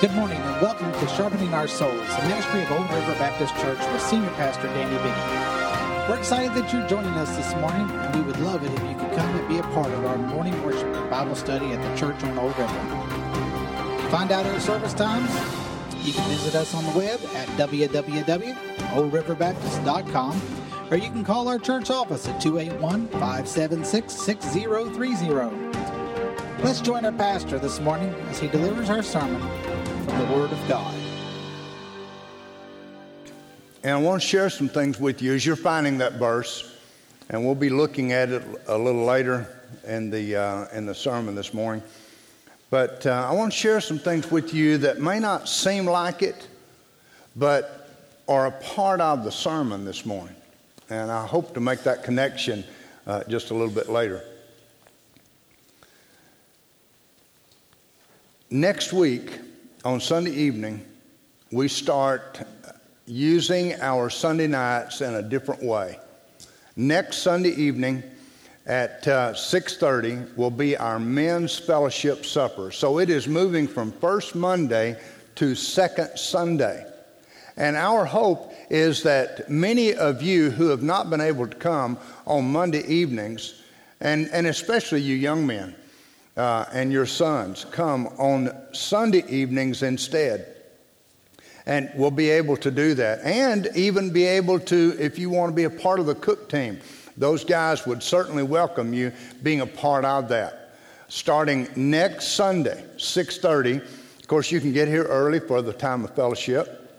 Good morning and welcome to Sharpening Our Souls, a ministry of Old River Baptist Church with Senior Pastor Danny Biggie. We're excited that you're joining us this morning, and we would love it if you could come and be a part of our morning worship and Bible study at the church on Old River. To find out our service times, you can visit us on the web at www.oldriverbaptist.com, or you can call our church office at 281-576-6030. Let's join our pastor this morning as he delivers our sermon from the Word of God. And I want to share some things with you as you're finding that verse, and we'll be looking at it a little later in the sermon this morning. But I want to share some things with you that may not seem like it, but are a part of the sermon this morning. And I hope to make that connection just a little bit later. Next week, on Sunday evening, we start using our Sunday nights in a different way. Next Sunday evening at 6:30 will be our men's fellowship supper. So it is moving from first Monday to second Sunday. And our hope is that many of you who have not been able to come on Monday evenings, and especially you young men, and your sons come on Sunday evenings instead. And we'll be able to do that. And even be able to, if you want to be a part of the cook team, those guys would certainly welcome you being a part of that. Starting next Sunday, 6:30. Of course, you can get here early for the time of fellowship.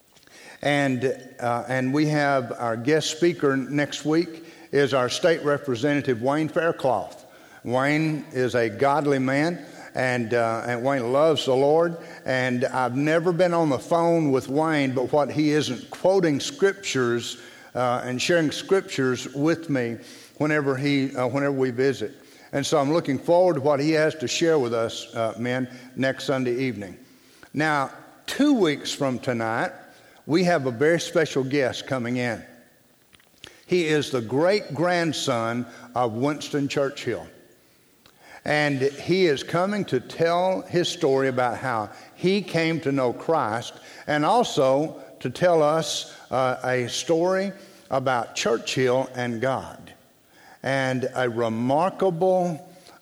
And we have our guest speaker next week is our state representative, Wayne Faircloth. Wayne is a godly man, and Wayne loves the Lord. And I've never been on the phone with Wayne, but what he isn't quoting scriptures and sharing scriptures with me whenever we visit. And so I'm looking forward to what he has to share with us, men, next Sunday evening. Now, 2 weeks from tonight, we have a very special guest coming in. He is the great-grandson of Winston Churchill. And he is coming to tell his story about how he came to know Christ, and also to tell us a story about Churchill and God, and a remarkable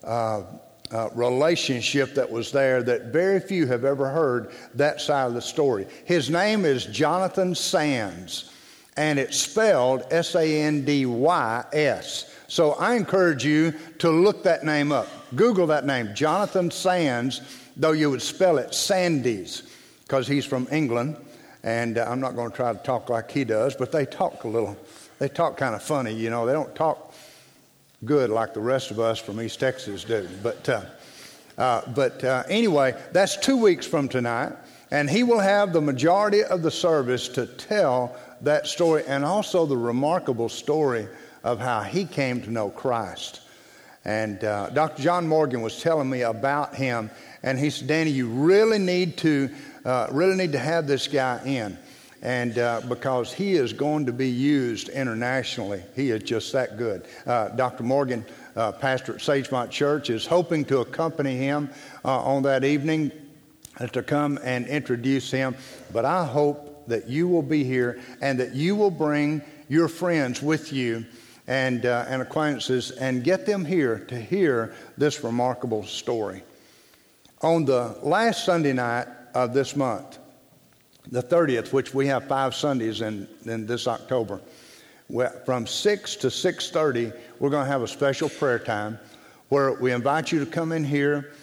relationship that was there that very few have ever heard that side of the story. His name is Jonathan Sands, and it's spelled Sandys. So I encourage you to look that name up. Google that name, Jonathan Sands, though you would spell it Sandys, because he's from England, and I'm not going to try to talk like he does, but they talk kind of funny, you know. They don't talk good like the rest of us from East Texas do. But anyway, that's 2 weeks from tonight, and he will have the majority of the service to tell that story, and also the remarkable story of how he came to know Christ. And Dr. John Morgan was telling me about him, and he said, Danny, you really need to have this guy in, and because he is going to be used internationally. He is just that good. Dr. Morgan, pastor at Sagemont Church, is hoping to accompany him on that evening to come and introduce him. But I hope that you will be here and that you will bring your friends with you and acquaintances, and get them here to hear this remarkable story. On the last Sunday night of this month, the 30th, which we have 5 Sundays in this October, from 6 to 6:30, we're going to have a special prayer time where we invite you to come in here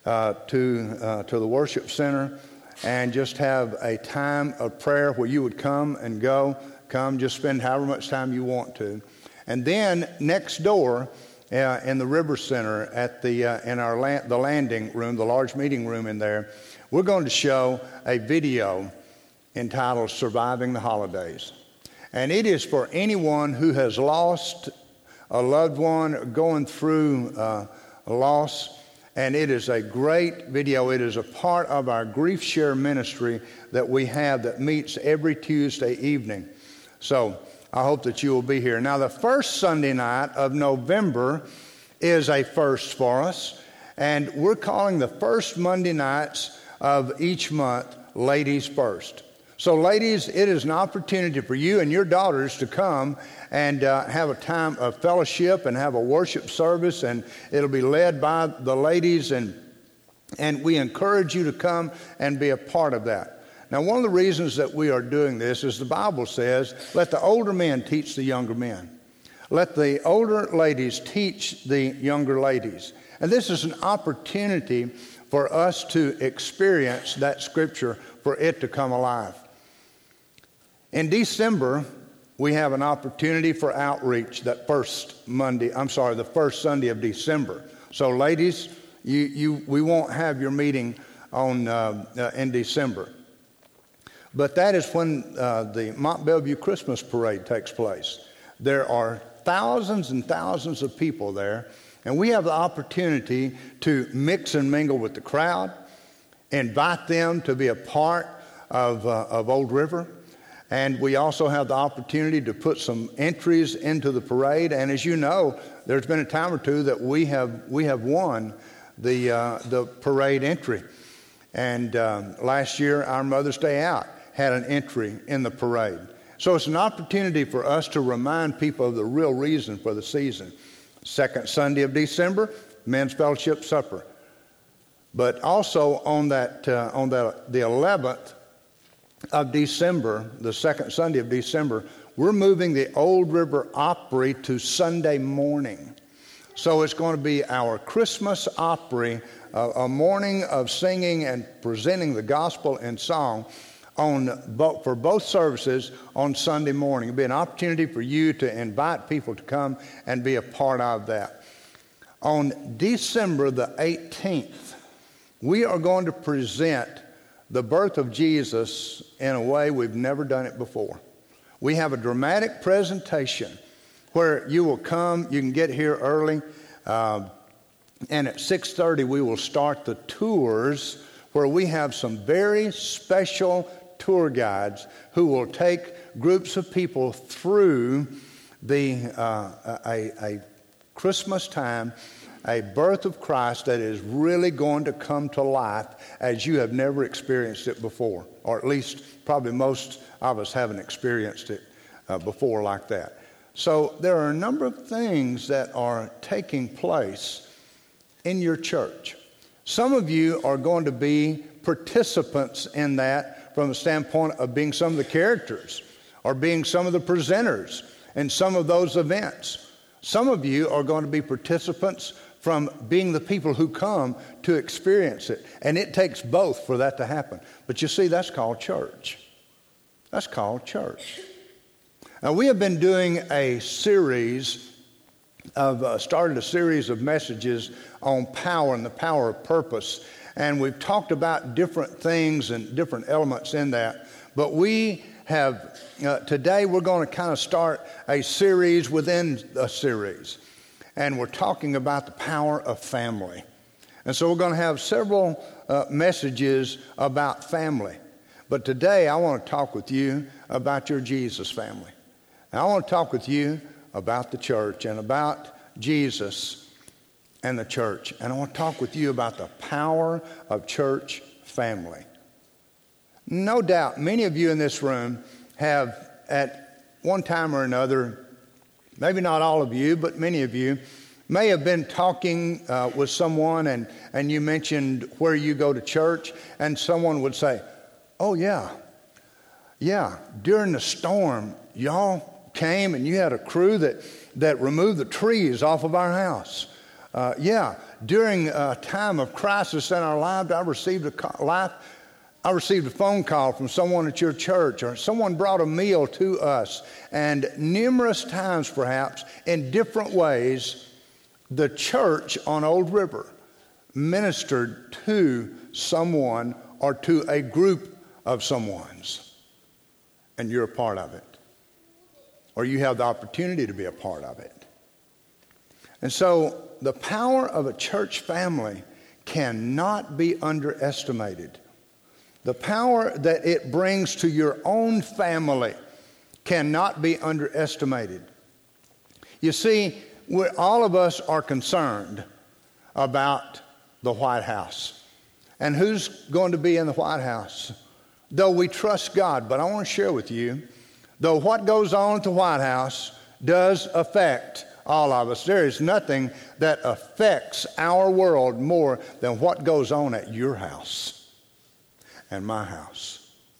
to the worship center and just have a time of prayer where you would come and go. Come, just spend however much time you want to. And then next door in the River Center at the landing room, the large meeting room in there, we're going to show a video entitled Surviving the Holidays. And it is for anyone who has lost a loved one, going through a loss. And it is a great video. It is a part of our Grief Share ministry that we have that meets every Tuesday evening. So I hope that you will be here. Now, the first Sunday night of November is a first for us, and we're calling the first Monday nights of each month, Ladies First. So ladies, it is an opportunity for you and your daughters to come and have a time of fellowship and have a worship service, and it'll be led by the ladies, and we encourage you to come and be a part of that. Now, one of the reasons that we are doing this is the Bible says, let the older men teach the younger men. Let the older ladies teach the younger ladies. And this is an opportunity for us to experience that scripture, for it to come alive. In December, we have an opportunity for outreach the first Sunday of December. So ladies, we won't have your meeting in December. But that is when the Mont Bellevue Christmas Parade takes place. There are thousands and thousands of people there, and we have the opportunity to mix and mingle with the crowd, invite them to be a part of Old River. And we also have the opportunity to put some entries into the parade. And as you know, there's been a time or two that we have won the parade entry. And last year, our Mother's Day Out had an entry in the parade. So it's an opportunity for us to remind people of the real reason for the season. Second Sunday of December, Men's Fellowship Supper. But also on the 11th of December, the second Sunday of December, we're moving the Old River Opry to Sunday morning. So it's going to be our Christmas Opry, a morning of singing and presenting the gospel in song for both services on Sunday morning. It'll be an opportunity for you to invite people to come and be a part of that. On December the 18th, we are going to present the birth of Jesus in a way we've never done it before. We have a dramatic presentation where you will come, you can get here early, and at 6:30 we will start the tours, where we have some very special tour guides who will take groups of people through a Christmas time, a birth of Christ that is really going to come to life as you have never experienced it before, or at least probably most of us haven't experienced it before like that. So there are a number of things that are taking place in your church. Some of you are going to be participants in that from the standpoint of being some of the characters or being some of the presenters in some of those events. Some of you are going to be participants from being the people who come to experience it. And it takes both for that to happen. But you see, that's called church. That's called church. Now, we have been doing a series started a series of messages on power and the power of purpose. And we've talked about different things and different elements in that. But we have, today we're going to kind of start a series within a series. And we're talking about the power of family. And so we're going to have several messages about family. But today I want to talk with you about your Jesus family. And I want to talk with you about the church and about Jesus and the church. And I want to talk with you about the power of church family. No doubt many of you in this room have at one time or another, maybe not all of you, but many of you may have been talking with someone and you mentioned where you go to church, and someone would say, oh yeah, during the storm, y'all came and you had a crew that removed the trees off of our house. During a time of crisis in our lives, I received a phone call from someone at your church, or someone brought a meal to us. And numerous times, perhaps, in different ways, the church on Old River ministered to someone or to a group of someone's. And you're a part of it. Or you have the opportunity to be a part of it. And so the power of a church family cannot be underestimated. The power that it brings to your own family cannot be underestimated. You see, all of us are concerned about the White House. and who's going to be in the White House. Though we trust God, but I want to share with you, though what goes on at the White House does affect all of us, there is nothing that affects our world more than what goes on at your house and my house.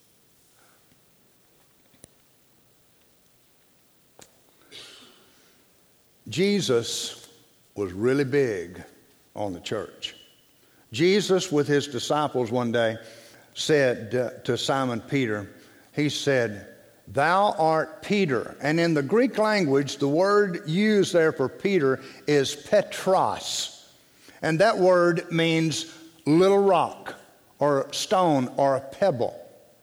Jesus was really big on the church. Jesus, with his disciples one day, said to Simon Peter, he said, "Thou art Peter." And in the Greek language, the word used there for Peter is Petros. And that word means little rock or stone or a pebble.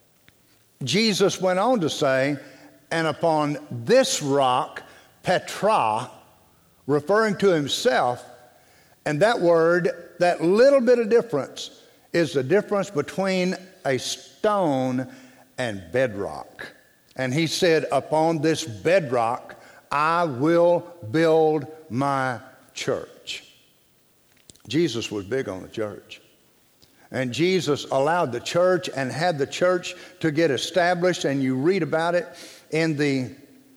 Jesus went on to say, "And upon this rock, Petra," referring to himself, and that word, that little bit of difference, is the difference between a stone and bedrock. And he said, "Upon this bedrock, I will build my church." Jesus was big on the church. And Jesus allowed the church and had the church to get established. And you read about it in the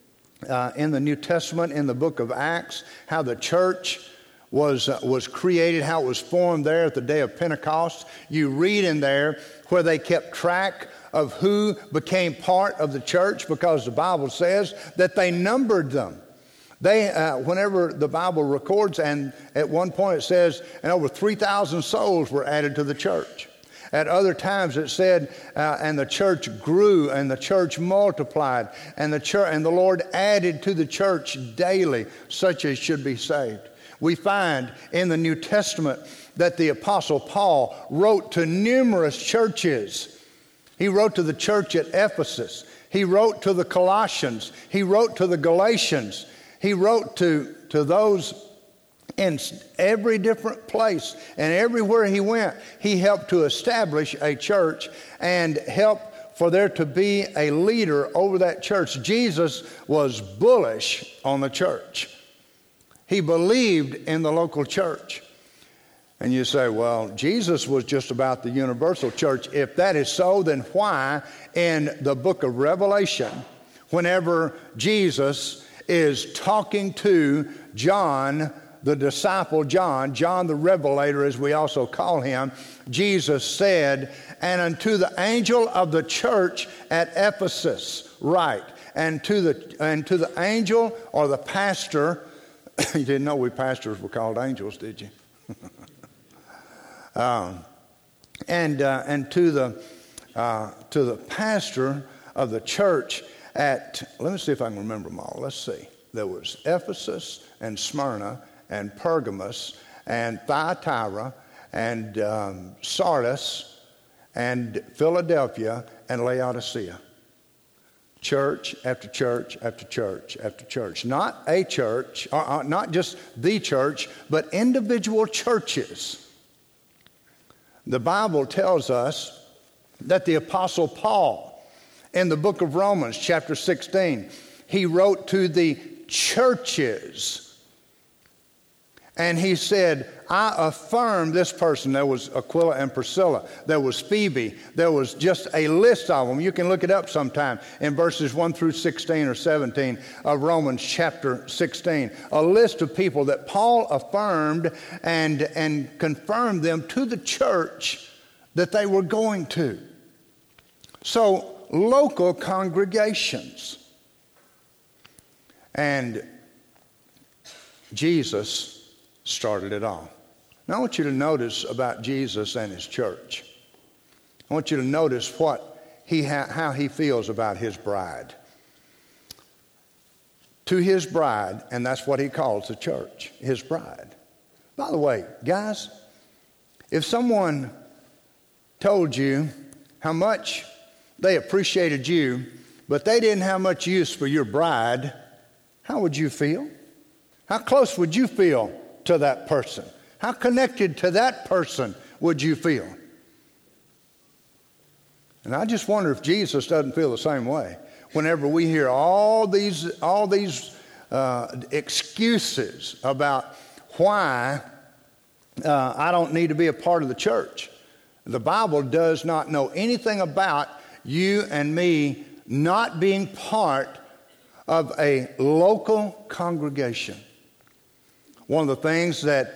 New Testament, in the book of Acts, how the church was created, how it was formed there at the day of Pentecost. You read in there where they kept track of who became part of the church, because the Bible says that they numbered them. They, whenever the Bible records, and at one point it says, and over 3,000 souls were added to the church. At other times it said, and the church grew, and the church multiplied, and the Lord added to the church daily such as should be saved. We find in the New Testament that the Apostle Paul wrote to numerous churches. He wrote to the church at Ephesus. He wrote to the Colossians. He wrote to the Galatians. He wrote to those in every different place. And everywhere he went, he helped to establish a church and helped for there to be a leader over that church. Jesus was bullish on the church. He believed in the local church. And you say, well, Jesus was just about the universal church. If that is so, then why in the book of Revelation, whenever Jesus is talking to John, the disciple John the Revelator, as we also call him, Jesus said, "And unto the angel of the church at Ephesus write, and to the angel," or the pastor. You didn't know we pastors were called angels, did you? And to the pastor of the church at, let me see if I can remember them all. Let's see. There was Ephesus and Smyrna and Pergamos and Thyatira and Sardis and Philadelphia and Laodicea. Church after church after church after church. Not a church, not just the church, but individual churches. The Bible tells us that the Apostle Paul, in the book of Romans, chapter 16, he wrote to the churches. And he said, "I affirm this person." There was Aquila and Priscilla. There was Phoebe. There was just a list of them. You can look it up sometime in verses 1 through 16 or 17 of Romans chapter 16. A list of people that Paul affirmed and confirmed them to the church that they were going to. So, local congregations. And Jesus started it all. Now I want you to notice about Jesus and his church. I want you to notice how he feels about his bride. To his bride, and that's what he calls the church, his bride. By the way, guys, if someone told you how much they appreciated you, but they didn't have much use for your bride, how would you feel? How close would you feel to that person? How connected to that person would you feel? And I just wonder if Jesus doesn't feel the same way. Whenever we hear all these excuses about why I don't need to be a part of the church. The Bible does not know anything about you and me not being part of a local congregation. One of the things that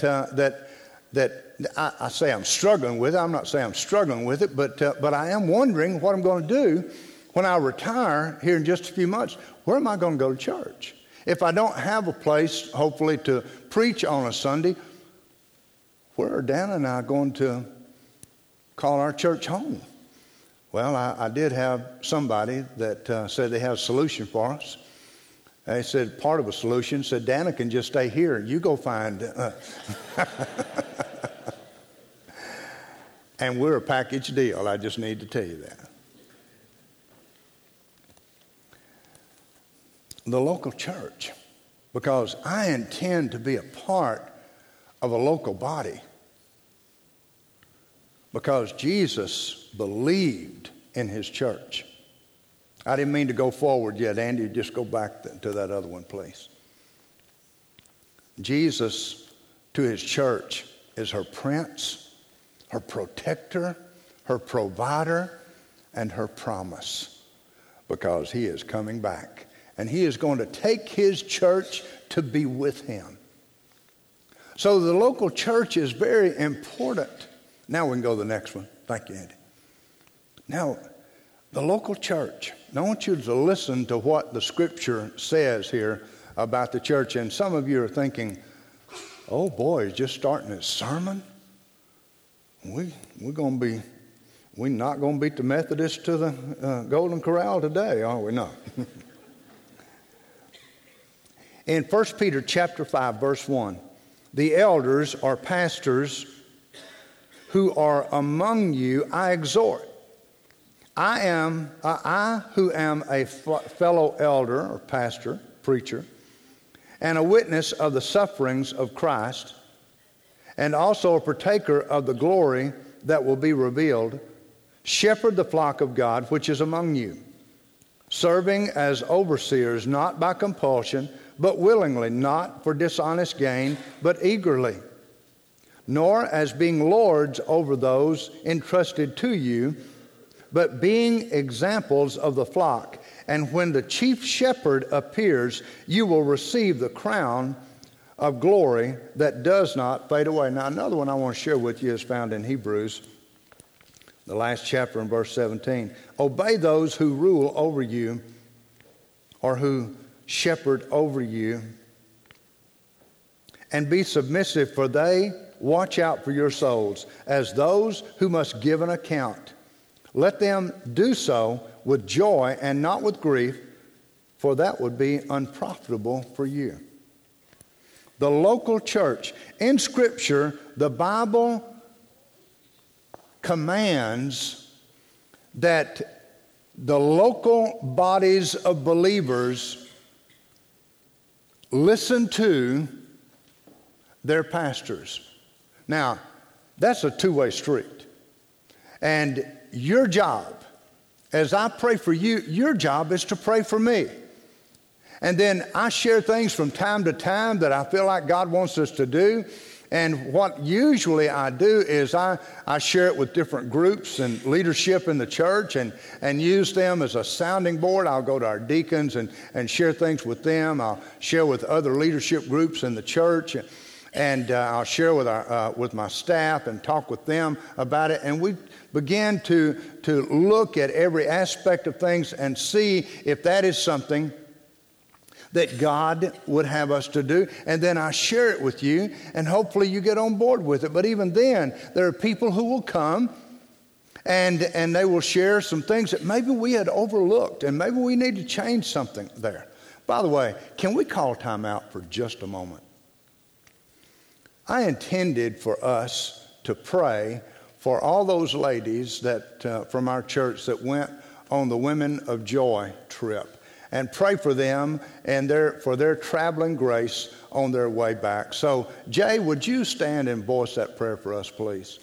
I say I'm struggling with, I'm not saying I'm struggling with it, but I am wondering what I'm going to do when I retire here in just a few months. Where am I going to go to church? If I don't have a place, hopefully, to preach on a Sunday, where are Dan and I going to call our church home? Well, I did have somebody that said they have a solution for us. They said part of a solution said, Dana can just stay here and you go find. And we're a package deal. I just need to tell you that. The local church, because I intend to be a part of a local body. Because Jesus believed in his church. I didn't mean to go forward yet, Andy. Just go back to that other one, please. Jesus, to his church, is her prince, her protector, her provider, and her promise. Because he is coming back. And he is going to take his church to be with him. So the local church is very important. Now we can go to the next one. Thank you, Andy. Now, the local church. Now, I want you to listen to what the Scripture says here about the church. And some of you are thinking, oh boy, he's just starting his sermon? We're not going to beat the Methodists to the Golden Corral today, are we? No. In 1 Peter chapter 5, verse 1, the elders or pastors who are among you, I exhort. I who am a fellow elder or pastor, preacher, and a witness of the sufferings of Christ, and also a partaker of the glory that will be revealed, shepherd the flock of God which is among you, serving as overseers, not by compulsion, but willingly, not for dishonest gain, but eagerly, nor as being lords over those entrusted to you, but being examples of the flock. And when the chief shepherd appears, you will receive the crown of glory that does not fade away. Now, another one I want to share with you is found in Hebrews, the last chapter in verse 17. Obey those who rule over you or who shepherd over you, and be submissive, for they watch out for your souls as those who must give an account. Let them do so with joy and not with grief, for that would be unprofitable for you. The local church. In Scripture, the Bible commands that the local bodies of believers listen to their pastors. Now, that's a two-way street. And your job, as I pray for you, your job is to pray for me. And then I share things from time to time that I feel like God wants us to do. And what usually I do is I share it with different groups and leadership in the church and use them as a sounding board. I'll go to our deacons and share things with them. I'll share with other leadership groups in the church. And I'll share with my staff and talk with them about it. And we begin to look at every aspect of things and see if that is something that God would have us to do. And then I share it with you, and hopefully you get on board with it. But even then, there are people who will come and they will share some things that maybe we had overlooked, and maybe we need to change something there. By the way, can we call time out for just a moment? I intended for us to pray for all those ladies that from our church that went on the Women of Joy trip, and pray for them and for their traveling grace on their way back. So, Jay, would you stand and voice that prayer for us, please?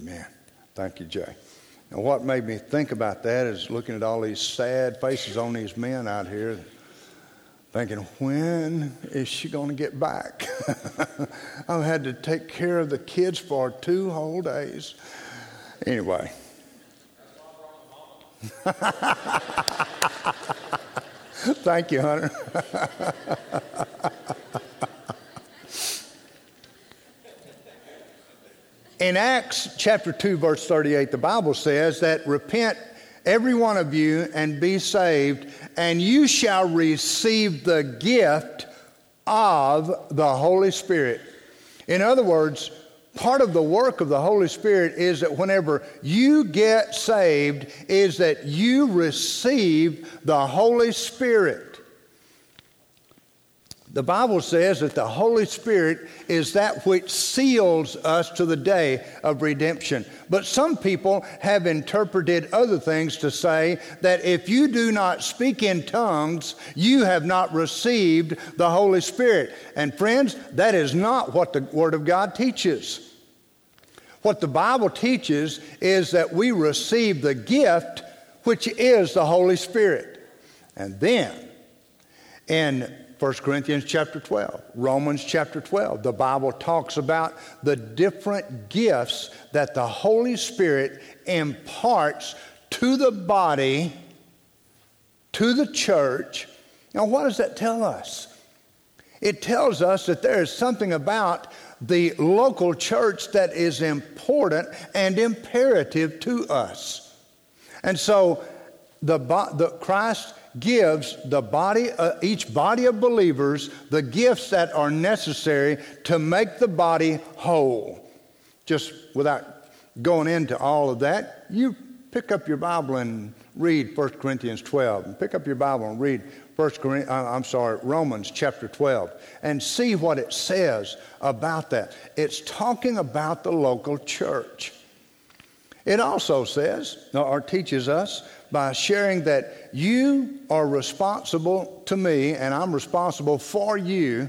Amen. Thank you, Jay. Now, what made me think about that is looking at all these sad faces on these men out here, thinking, when is she going to get back? I've had to take care of the kids for 2 whole days. Anyway. Thank you, Hunter. In Acts chapter 2, verse 38, the Bible says that repent every one of you and be saved, and you shall receive the gift of the Holy Spirit. In other words, part of the work of the Holy Spirit is that whenever you get saved, is that you receive the Holy Spirit. The Bible says that the Holy Spirit is that which seals us to the day of redemption. But some people have interpreted other things to say that if you do not speak in tongues, you have not received the Holy Spirit. And friends, that is not what the Word of God teaches. What the Bible teaches is that we receive the gift, which is the Holy Spirit. And then, in 1 Corinthians chapter 12, Romans chapter 12, the Bible talks about the different gifts that the Holy Spirit imparts to the body, to the church. Now, what does that tell us? It tells us that there is something about the local church that is important and imperative to us. And so Christ gives the body, each body of believers, the gifts that are necessary to make the body whole. Just without going into all of that, you pick up your Bible and read 1 Corinthians 12. And pick up your Bible and read Romans chapter 12, and see what it says about that. It's talking about the local church. It also says, or teaches us, by sharing that you are responsible to me and I'm responsible for you.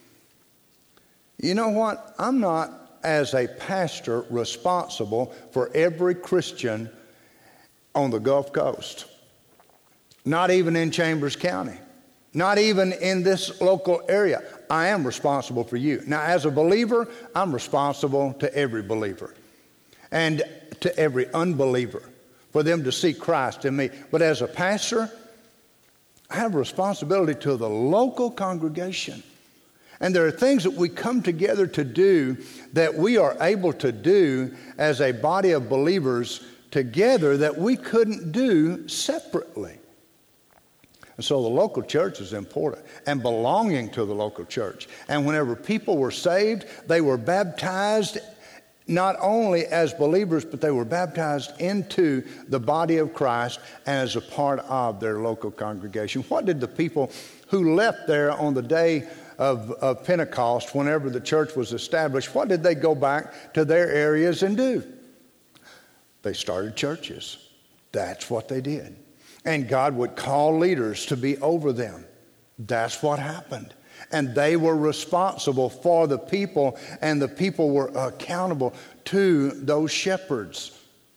You know what? I'm not, as a pastor, responsible for every Christian on the Gulf Coast. Not even in Chambers County. Not even in this local area. I am responsible for you. Now, as a believer, I'm responsible to every believer and to every unbeliever, for them to see Christ in me. But as a pastor, I have a responsibility to the local congregation. And there are things that we come together to do that we are able to do as a body of believers together that we couldn't do separately. And so the local church is important, and belonging to the local church. And whenever people were saved, they were baptized not only as believers, but they were baptized into the body of Christ and as a part of their local congregation. What did the people who left there on the day of Pentecost, whenever the church was established, what did they go back to their areas and do? They started churches. That's what they did. And God would call leaders to be over them. That's what happened. And they were responsible for the people, and the people were accountable to those shepherds.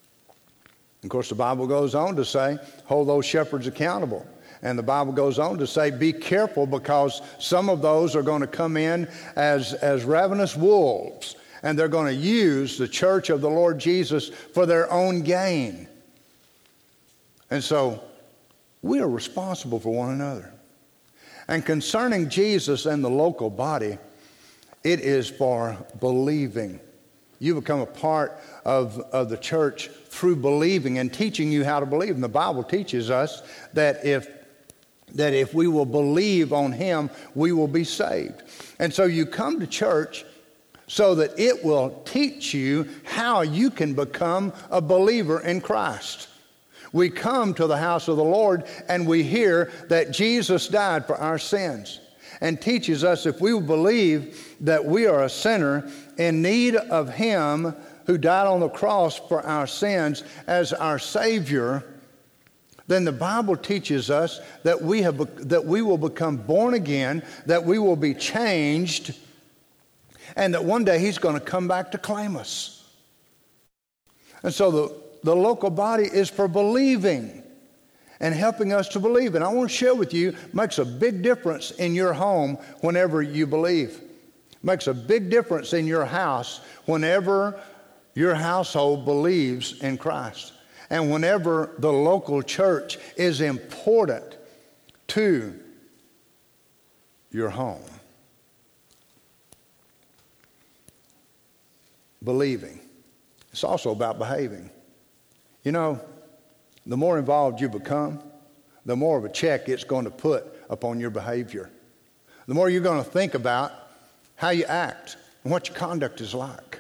Of course, the Bible goes on to say, hold those shepherds accountable. And the Bible goes on to say, be careful, because some of those are going to come in as ravenous wolves, and they're going to use the church of the Lord Jesus for their own gain. And so we are responsible for one another. And concerning Jesus and the local body, it is for believing. You become a part of the church through believing and teaching you how to believe. And the Bible teaches us that if we will believe on Him, we will be saved. And so you come to church so that it will teach you how you can become a believer in Christ. We come to the house of the Lord and we hear that Jesus died for our sins, and teaches us if we will believe that we are a sinner in need of Him who died on the cross for our sins as our Savior, then the Bible teaches us that we will become born again, that we will be changed, and that one day He's going to come back to claim us. And so the local body is for believing and helping us to believe. And I want to share with you, makes a big difference in your home whenever you believe. Makes a big difference in your house whenever your household believes in Christ. And whenever the local church is important to your home. Believing. It's also about behaving. You know, the more involved you become, the more of a check it's going to put upon your behavior. The more you're going to think about how you act and what your conduct is like.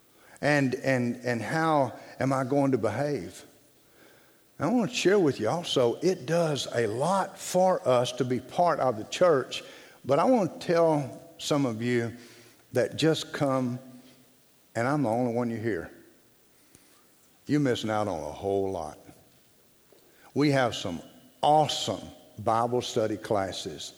And how am I going to behave? I want to share with you also, it does a lot for us to be part of the church, but I want to tell some of you that just come, and I'm the only one you hear. You're missing out on a whole lot. We have some awesome Bible study classes.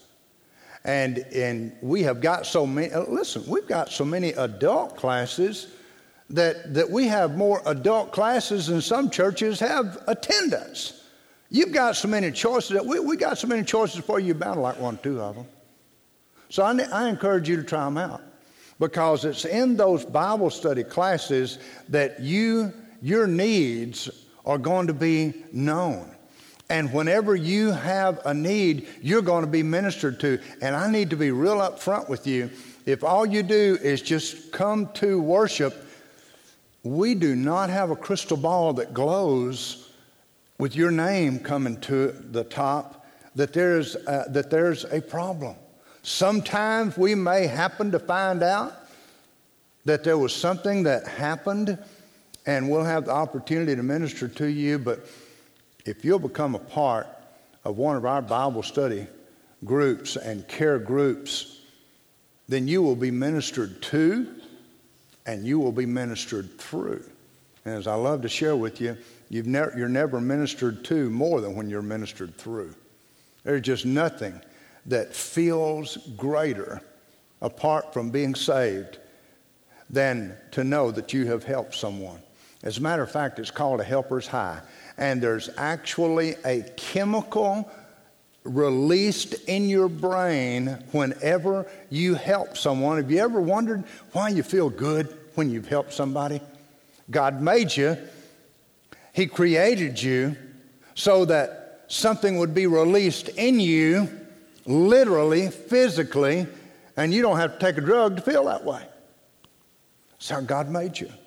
And we have got so many, listen, we've got so many adult classes that we have more adult classes than some churches have attendance. You've got so many choices that we got so many choices for you, bound to like one or two of them. So I encourage you to try them out, because it's in those Bible study classes that your needs are going to be known. And whenever you have a need, you're going to be ministered to. And I need to be real up front with you. If all you do is just come to worship, we do not have a crystal ball that glows with your name coming to the top that there's a problem. Sometimes we may happen to find out that there was something that happened, and we'll have the opportunity to minister to you. But if you'll become a part of one of our Bible study groups and care groups, then you will be ministered to and you will be ministered through. And as I love to share with you, you're never ministered to more than when you're ministered through. There's just nothing that feels greater apart from being saved than to know that you have helped someone. As a matter of fact, it's called a helper's high. And there's actually a chemical released in your brain whenever you help someone. Have you ever wondered why you feel good when you've helped somebody? God made you. He created you so that something would be released in you, literally, physically, and you don't have to take a drug to feel that way. That's how God made you.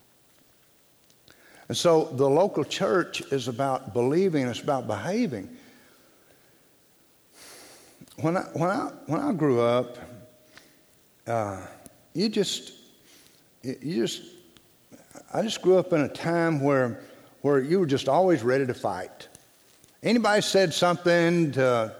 And so the local church is about believing, it's about behaving. When I grew up, I just grew up in a time where you were just always ready to fight. Anybody said something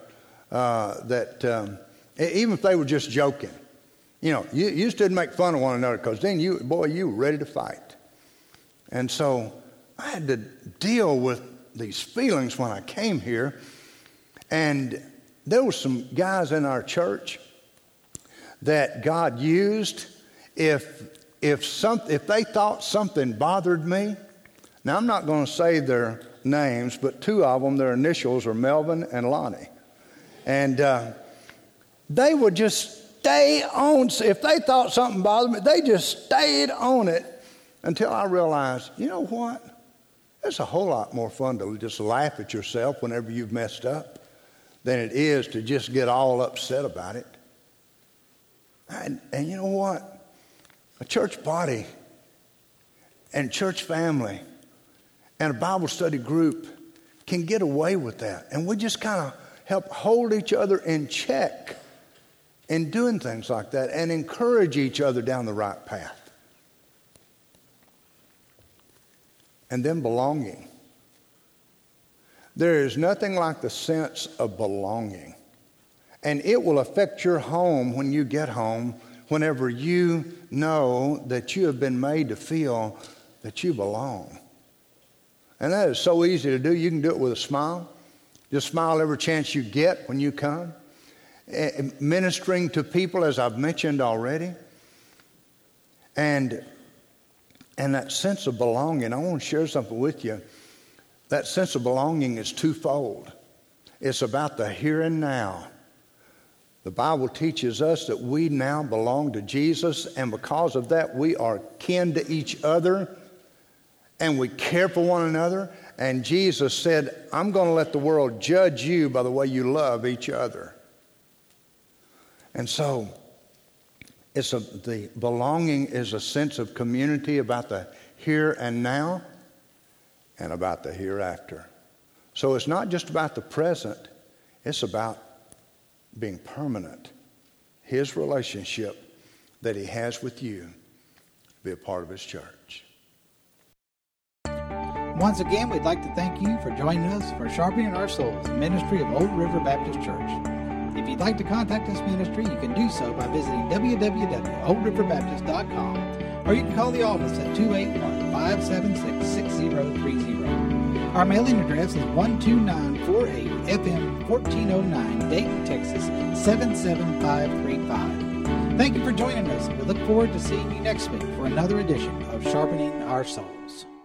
that even if they were just joking, you just didn't make fun of one another, because then you were ready to fight. And so I had to deal with these feelings when I came here. And there were some guys in our church that God used if they thought something bothered me. Now, I'm not going to say their names, but two of them, their initials are Melvin and Lonnie. And they would just stay on. If they thought something bothered me, they just stayed on it until I realized, you know what? It's a whole lot more fun to just laugh at yourself whenever you've messed up than it is to just get all upset about it. And you know what? A church body and church family and a Bible study group can get away with that. And we just kind of help hold each other in check in doing things like that and encourage each other down the right path. And then belonging. There is nothing like the sense of belonging. And it will affect your home when you get home, whenever you know that you have been made to feel that you belong. And that is so easy to do. You can do it with a smile. Just smile every chance you get when you come. Ministering to people, as I've mentioned already. And And that sense of belonging, I want to share something with you. That sense of belonging is twofold. It's about the here and now. The Bible teaches us that we now belong to Jesus, and because of that, we are kin to each other, and we care for one another. And Jesus said, I'm going to let the world judge you by the way you love each other. And so, the belonging is a sense of community about the here and now and about the hereafter. So it's not just about the present, it's about being permanent. His relationship that he has with you to be a part of his church. Once again, we'd like to thank you for joining us for Sharpening Our Souls, ministry of Old River Baptist Church. If you'd like to contact this ministry, you can do so by visiting www.oldriverbaptist.com, or you can call the office at 281-576-6030. Our mailing address is 12948 FM 1409, Dayton, Texas 77535. Thank you for joining us, and we look forward to seeing you next week for another edition of Sharpening Our Souls.